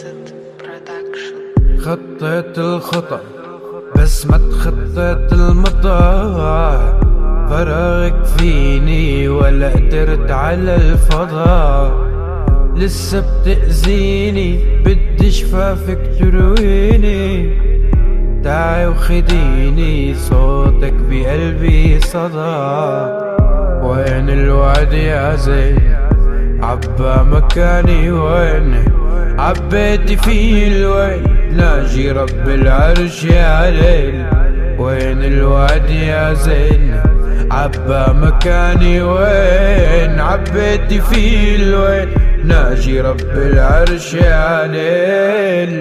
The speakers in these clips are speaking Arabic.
خطيت الخطأ بس ما تخطيت المطار، فراغك فيني ولا قدرت على الفضاء. لسه بتأذيني بدي شفافك ترويني، تعي وخديني صوتك بقلبي صدى. وين الوعد يا زين عبا مكاني، وين عبيتي في الويل ناجي رب العرش يا ليل. وين الوعد يا زين عبا مكاني، وين عبيتي في الويل ناجي رب العرش يا ليل.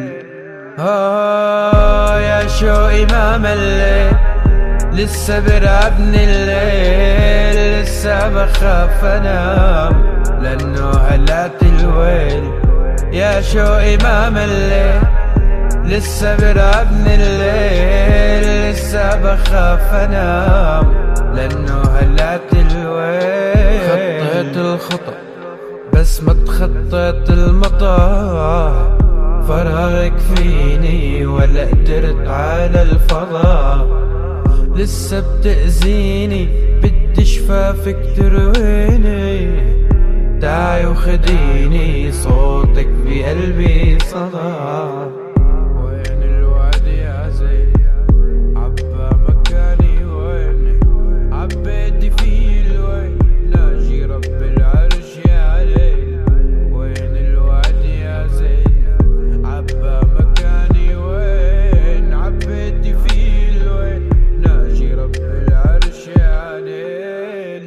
يا شوقي ما مليت لسه برعبني الليل، لسه بخاف انام لانه هلات الويل. يا شوقي ما مليت لسه برعبني الليل، لسه بخاف انام لانه هلات الويل. خطيت الخطأ بس ما تخطيت المطار، فراغك فيني ولا قدرت على الفضاء. لسه بتأذيني بدي شفافك ترويني، تعي وخديني صوتك بقلبي صدى. وين الوعد يا زين عبا مكاني، وين عبيتي في الويل ناجي رب العرش يا ليل. وين الوعد يا زين عبا مكاني، وين عبيتي في الويل ناجي رب العرش يا ليل.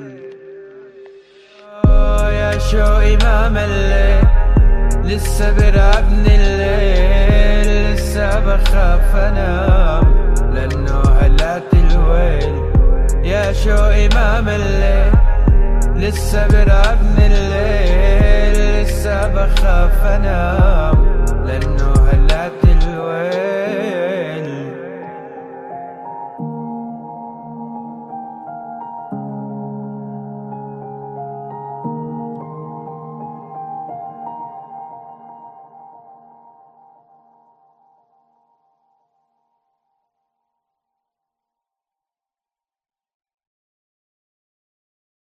يا شوقي ما مليت لسه برعبني الليل، لسه بخاف انام لانه هلات الويل. يا شوقي ما مليت لسه برعبني الليل، لسه بخاف انام